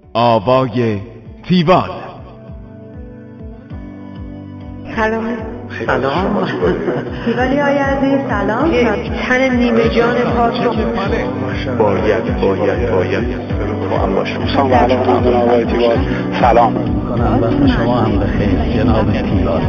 آوای تیوال. سلام. تیوالی های عزیز سلام. تن نیمه جان پاک رو باید هم باشم. سلام علیکم جناب آقای تیوال. سلام وقت شما هم بخیر جناب تیوال.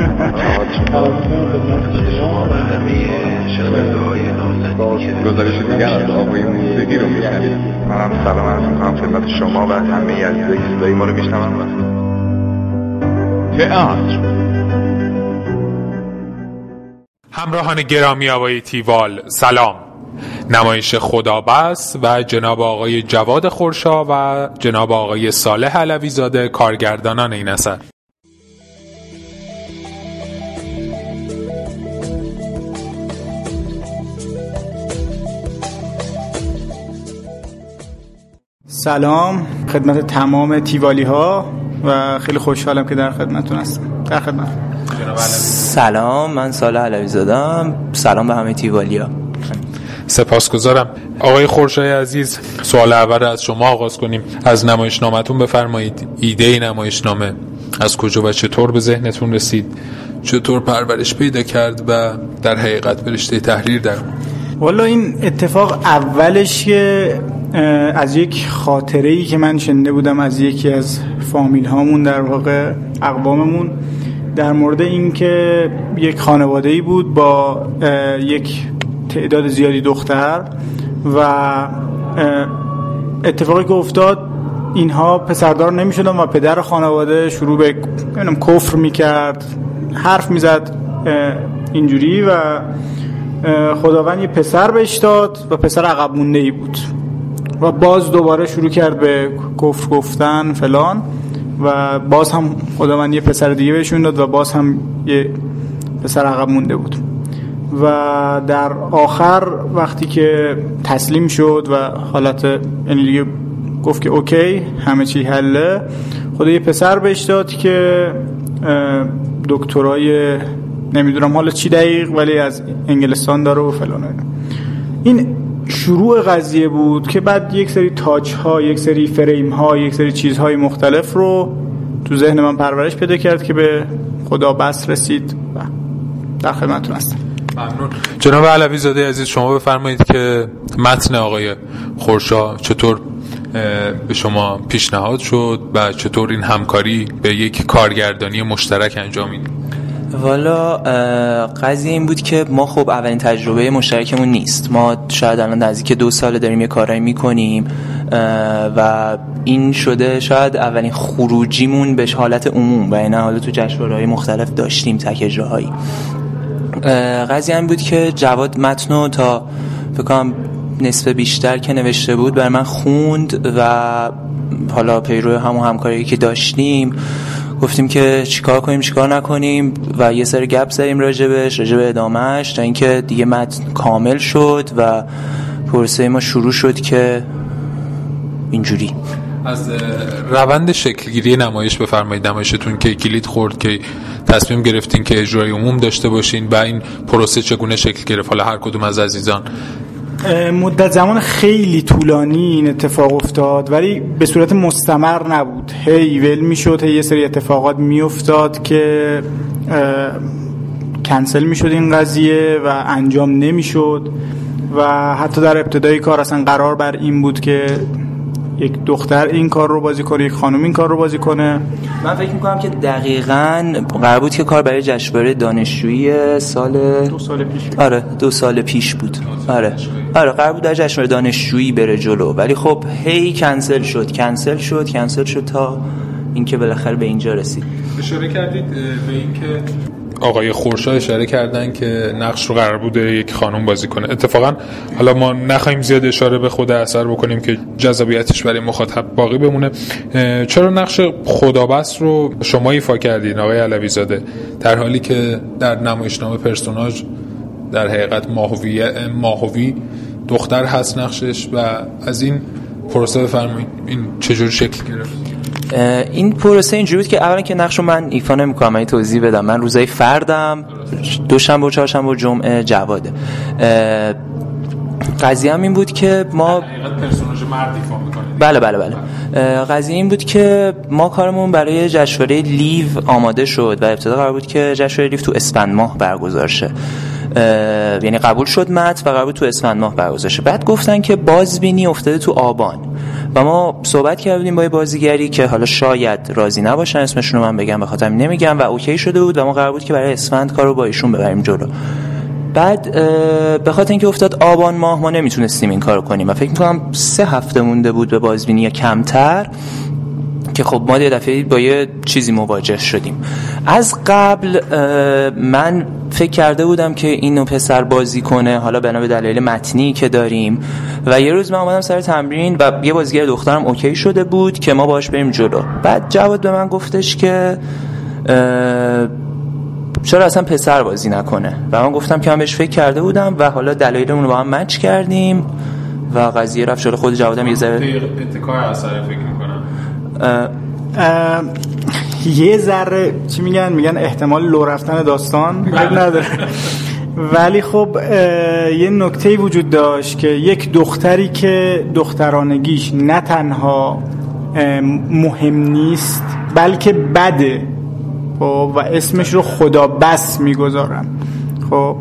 گزارش دیگر از آقای موسیقی رو میشنید. منم سلام عرض میکنم خدمت شما و همه عزیزایی که صدای ما رو میشنون. تئاتر. همراهان گرامی آوای تیوال سلام. نمایش خدابس و جناب آقای جواد خورشا و جناب آقای صالح علوی زاده کارگردانان این اثر. سلام خدمت تمام تیوالی ها و خیلی خوشحالم که در خدمتتون هستم. در خدمت. سلام، من صالح علوی زاده‌ام. سلام به همه تیوالیا. سپاسگزارم. آقای خورشای عزیز، سوال اول از شما آغاز کنیم. از نمایشنامه‌تون بفرمایید. ایده نمایشنامه از کجا و چطور به ذهنتون رسید؟ چطور پرورش پیدا کرد و در حقیقت به رشته تحریر در؟ والا این اتفاق اولش که از یک خاطره‌ای که من شنیده بودم از یکی از فامیل هامون، در واقع اقواممون، در مورد این که یک خانواده‌ای بود با یک تعداد زیادی دختر و اتفاقی که افتاد اینها پسردار نمی‌شدن و پدر خانواده شروع به کفر می‌کرد، حرف می‌زد اینجوری و خداوند یه پسر بهش داد و پسر عقب مونده‌ای بود و باز دوباره شروع کرد به کفر گفتن فلان و باز هم خداوند یه پسر دیگه بهشون داد و باز هم یه پسر عقب مونده بود و در آخر وقتی که تسلیم شد و حالت یعنی دیگه گفت که اوکی همه چی حله، خدا یه پسر بهش داد که دکترای نمیدونم حالا چی دقیق ولی از انگلستان داره و فلان. این شروع قضیه بود که بعد یک سری تاچ ها، یک سری فریم ها، یک سری چیزهای مختلف رو تو ذهن من پرورش پیدا کرد که به خدابس رسید و در خدمتتون هستم. ممنون. جناب علوی زاده عزیز، شما بفرمایید که متن آقای خورشا چطور به شما پیشنهاد شد و چطور این همکاری به یک کارگردانی مشترک انجامید؟ والا قضیه این بود که ما خب اولین تجربه مشترکمون نیست. ما شاید الان نزدیک 2 سال داریم یه کارایی میکنیم و این شده شاید اولین خروجیمون به حالت عموم و این حالا تو جشنواره‌های مختلف داشتیم تک اجراهایی. قضیه این بود که جواد متنو تا فکر کنم نصف بیشتر که نوشته بود برای من خوند و حالا پیرو همون همکاری که داشتیم گفتیم که چیکار کنیم چیکار نکنیم و یه سری گپ زدیم راجع به ادامهش تا اینکه دیگه متن کامل شد و پروسه ما شروع شد که اینجوری. از روند شکلگیری نمایش بفرمایید. نمایشتون که کلید خورد که تصمیم گرفتین که اجرای عموم داشته باشین و این پروسه چگونه شکل گرفت؟ حالا هر کدوم از عزیزان. مدت زمان خیلی طولانی این اتفاق افتاد ولی به صورت مستمر نبود. هی ول میشد، هی یه سری اتفاقات میافتاد که کنسل میشد این قضیه و انجام نمیشد و حتی در ابتدای کار اصلا قرار بر این بود که یک دختر این کار رو بازی کنه، یک خانم این کار رو بازی کنه. من فکر میکنم که دقیقاً قرار بود که کار برای جشنواره دانشجویی سال 2 سال پیش. آره 2 سال پیش بود. آره قرار بود در جشنواره دانشجویی بره جلو ولی خب هی کنسل شد تا اینکه بالاخره به اینجا رسید. اشاره کردید به اینکه آقای خورشا اشاره کردن که نقش رو قرار بوده یک خانم بازی کنه. اتفاقا حالا ما نخواهیم زیاد اشاره به خود اثر بکنیم که جذابیتش برای مخاطب باقی بمونه. چرا نقش خدابس رو شما ایفا کردین آقای علوی زاده در حالی که در نمایشنامه پرسوناژ در حقیقت ماهوی دختر هست نقشش و از این پروسه بفرمایید این چجور شکل گرفت؟ این پروسه اینجوری بود که اولا که نقشو من ایفا نمی‌کنم، من توضیح بدم. من روزای فردم دوشنبه و چهارشنبه و جمعه جواده. قضیه هم این بود که ما پرسوناژ مرد ایفا می‌کنه. بله. قضیه این بود که ما کارمون برای جشنواره لیو آماده شد و ابتدا قرار بود که جشنواره لیو تو اسفند ماه برگزار شه. یعنی قبول شد متن و قرار بود تو اسفند ماه برگزار شه. بعد گفتن که بازبینی افتاده تو آبان و ما صحبت کردیم با بازیگری که حالا شاید راضی نباشن اسمشون رو من بگم، به خاطر نمیگم، و اوکی شده بود و ما قرار بود که برای اسفند کارو با ایشون ببریم جلو. بعد به خاطر اینکه افتاد آبان ماه ما نمیتونستیم این کارو کنیم و فکر می‌کنم 3 هفته مونده بود به بازبینی یا کمتر که خب ما یه دفعه با یه چیزی مواجه شدیم. از قبل من فکر کرده بودم که اینو پسر بازی کنه، حالا بنا به دلایل متنی که داریم، و یه روز من اومدم سر تمرین و یه بازیگر دخترم اوکی شده بود که ما باهاش بریم جلو. بعد جواد به من گفتش که چرا اصلا پسر بازی نکنه و من گفتم که من بهش فکر کرده بودم و حالا دلایلمون رو با هم مچ کردیم و قضیه رفت جلو. خود جوادم یه ذره اتکای اثر فکر می‌کنم یه ذره چی میگن احتمال لو رفتن داستان نداره ولی خب یه نکته‌ای وجود داشت که یک دختری که دخترانگیش نه تنها مهم نیست بلکه بده و اسمش رو خدا بس میگذارم. خب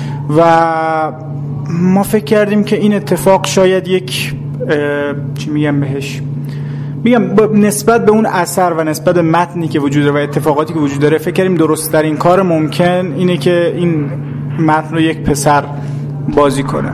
و ما فکر کردیم که این اتفاق شاید یک چی میگم بهش نسبت به اون اثر و نسبت به متنی که وجود داره و اتفاقاتی که وجود داره فکر کردیم درست ترین کار ممکن اینه که این متن رو یک پسر بازی کنه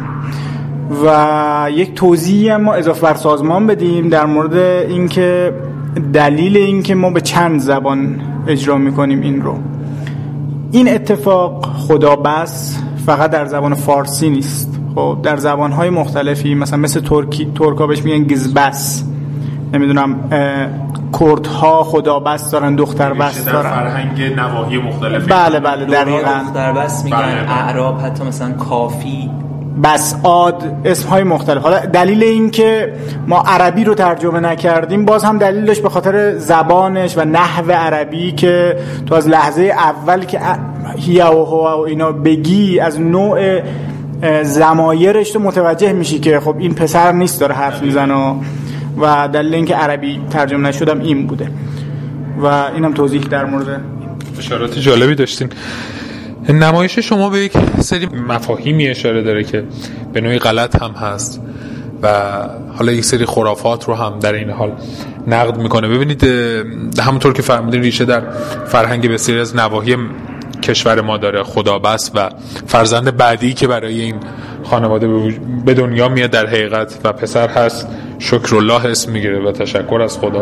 و یک توضیحی هم ما اضافه بر سازمان بدیم در مورد اینکه دلیل اینکه ما به چند زبان اجرا میکنیم این رو. این اتفاق خدا بس فقط در زبان فارسی نیست، خب در زبانهای مختلفی مثل ترکا بهش میگن گزبس، نمیدونم کردها خدا بس دارن، دختر بس دارن، در فرهنگ نواحی مختلفی. بله دقیقاً دختر بس میگن. اعراب حتی مثلا کافی، بسعاد، اسمهای مختلف. حالا دلیل این که ما عربی رو ترجمه نکردیم باز هم دلیل داشت به خاطر زبانش و نحو عربی که تو از لحظه اول که هیا و هوا و اینا بگی از نوع ضمایرش تو متوجه میشی که خب این پسر نیست داره حرف میزنه و دلیل این که عربی ترجمه نشدم این بوده و اینم توضیح در مورد اشارات جالبی داشتین. نمایش شما به یک سری مفاهیمی اشاره داره که به نوعی غلط هم هست و حالا یک سری خرافات رو هم در این حال نقد میکنه. ببینید همونطور که فهمیدین ریشه در فرهنگ بسیاری از نواحی کشور ما داره. خدا بس و فرزند بعدی که برای این خانواده به دنیا میاد در حقیقت و پسر هست، شکرالله اسم میگیره و تشکر از خدا.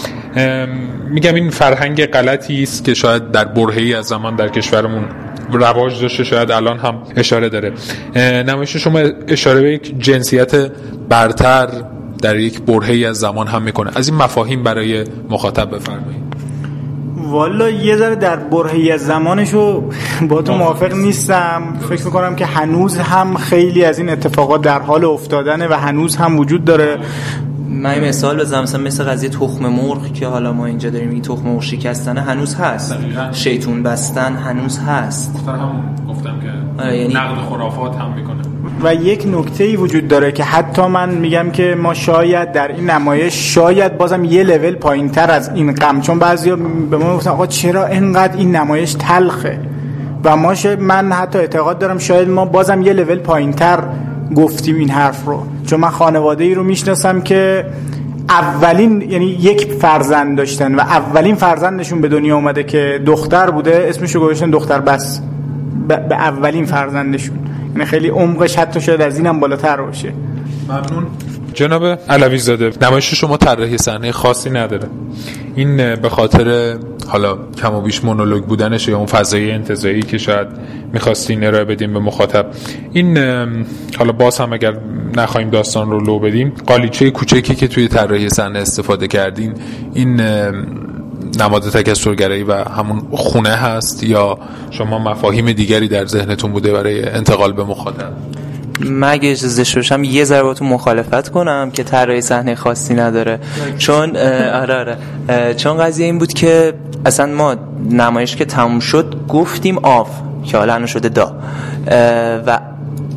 میگم این فرهنگ غلطی است که شاید در برهه‌ای از زمان در کشورمون رواج داشته، شاید الان هم اشاره داره. نمایش شما اشاره به یک جنسیت برتر در یک برهه‌ای از زمان هم میکنه. از این مفاهیم برای مخاطب بفرمایید. والا یه ذره در برهه‌ای از زمانشو با تو موافق نیستم. فکر میکنم که هنوز هم خیلی از این اتفاقات در حال افتادنه و هنوز هم وجود داره. من مثال بزنم مثل قضیه تخم مرغ که حالا ما اینجا داریم این تخم مرغ شکستن هنوز هست، شیطون بستن هنوز هست. گفتم که یعنی نقد خرافات هم میکنه. و یک نکته‌ای وجود داره که حتی من میگم که ما شاید در این نمایش شاید بازم یه لول پایین‌تر از این غم، چون بعضیا به ما گفتن آقا چرا اینقدر این نمایش تلخه و من حتی اعتقاد دارم شاید ما بازم یه لول پایین‌تر گفتیم این حرف رو، چون من خانواده‌ای رو میشناسم که اولین یعنی یک فرزند داشتن و اولین فرزندشون به دنیا اومده که دختر بوده، اسمش رو گذاشتن دختر بس به اولین فرزندشون. یعنی خیلی عمقش حتی شاید از اینم بالاتر باشه. ممنون. جناب علوی زاده، نمایش شما طراحی صحنه خاصی نداره. این به خاطر حالا کم و بیش مونولوگ بودنش یا اون فضای انتزاعی که شاید می‌خواستین ارائه بدیم به مخاطب. این حالا باز هم اگر نخواهیم داستان رو لو بدیم، قالیچه کوچکی که توی طراحی صحنه استفاده کردین این نماد تکثرگرایی و همون خونه هست یا شما مفاهیم دیگری در ذهنتون بوده برای انتقال به مخاطب؟ مگه اجازه باشم یه ذره باهاتون مخالفت کنم که طراحی صحنه خاصی نداره. چون آره چون قضیه این بود که اصلا ما نمایش که تموم شد گفتیم آف که حالا شده دا و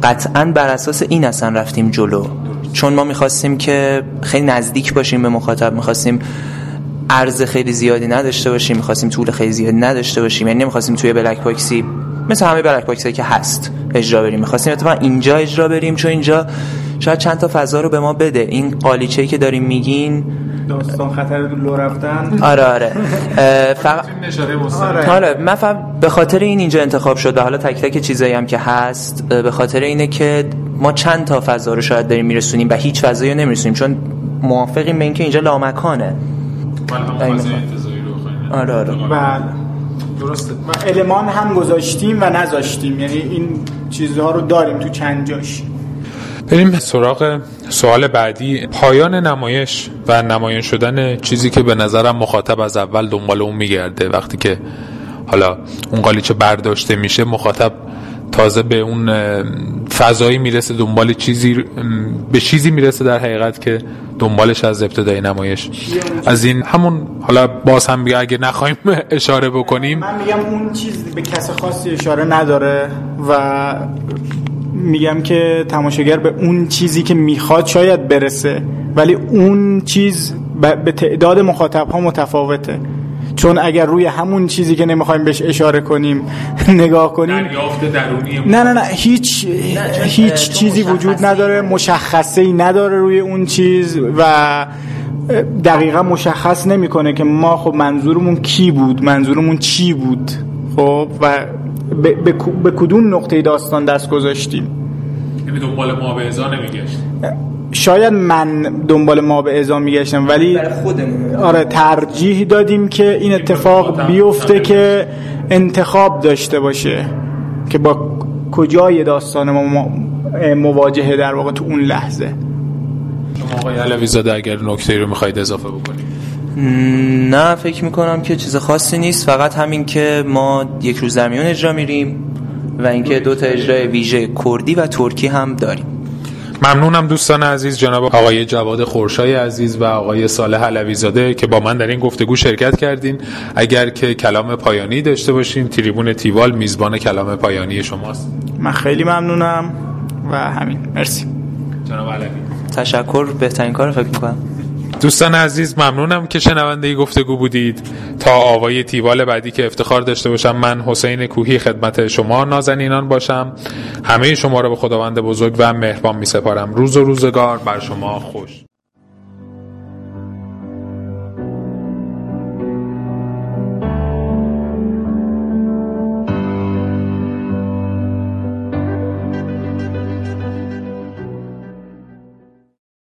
قطعاً بر اساس این اصلا رفتیم جلو، چون ما میخواستیم که خیلی نزدیک باشیم به مخاطب، میخواستیم عرض خیلی زیادی نداشته باشیم، میخواستیم طول خیلی زیادی نداشته باشیم، یعنی نمیخواستیم توی بلک باکسی مثل همه بلک باکسی که هست اجرا بریم، میخواستیم اتفاقا اینجا اجرا بریم، چون اینجا شاید چند تا فضا رو به ما بده. این قالیچه‌ای که داریم میگین داستان خطر لو رفتن، آره فقط آره من به خاطر این اینجا انتخاب شد و حالا تک تک چیزایی هم که هست به خاطر اینه که ما چند تا فضا رو شاید داریم میرسونیم و هیچ فضایی رو نمیرسونیم، چون موافقیم به این که اینجا لامکانه. آره بله درسته. و المان هم گذاشتیم و نذاشتیم، یعنی این چیزها رو داریم تو چند جاش. بریم سراغ سوال بعدی. پایان نمایش و نمایان شدن چیزی که به نظرم مخاطب از اول دنبال اون میگرده، وقتی که حالا اون قالیچه برداشته میشه مخاطب تازه به اون فضایی میرسه، دنبال چیزی به چیزی میرسه در حقیقت که دنبالش از ابتدای نمایش. از این همون حالا باز هم بگه اگه نخواهیم اشاره بکنیم، من میگم اون چیز به کس خاصی اشاره نداره و میگم که تماشاگر به اون چیزی که میخواد شاید برسه، ولی اون چیز به تعداد مخاطب ها متفاوته، چون اگر روی همون چیزی که نمیخوایم بهش اشاره کنیم نگاه کنیم، نه هیچ چیزی وجود نداره، مشخصه‌ای نداره روی اون چیز و دقیقا مشخص نمیکنه که ما خب منظورمون کی بود، منظورمون چی بود، خب و به کدوم نقطه داستان دست گذاشتیم. یعنی دنبال ما به ازا نمیگشت. شاید من دنبال ما به ازا میگشتم، ولی آره ترجیح دادیم که این اتفاق بیفته که انتخاب داشته باشه که با کجای داستان ما مواجهه در واقع تو اون لحظه. شما آقای علوی‌زاده اگر نکته‌ای رو میخواید اضافه بکنید؟ نه فکر میکنم که چیز خاصی نیست، فقط همین که ما یک روز در میون اجرا میریم و اینکه 2 تا اجرای ویژه کردی و ترکی هم داریم. ممنونم دوستان عزیز، جناب آقای جواد خورشای عزیز و آقای صالح علوی‌زاده که با من در این گفتگو شرکت کردین. اگر که کلام پایانی داشته باشین، تریبون تیوال میزبان کلام پایانی شماست. من خیلی ممنونم و همین، مرسی جناب علوی. تشکر، بهترین کار فکر میکنم. دوستان عزیز ممنونم که شنونده گفتگو بودید. تا آوای تیوال بعدی که افتخار داشته باشم من حسین کوهی خدمت شما نازنینان باشم. همه شما را به خداوند بزرگ و مهربان می سپارم. روز و روزگار بر شما خوش.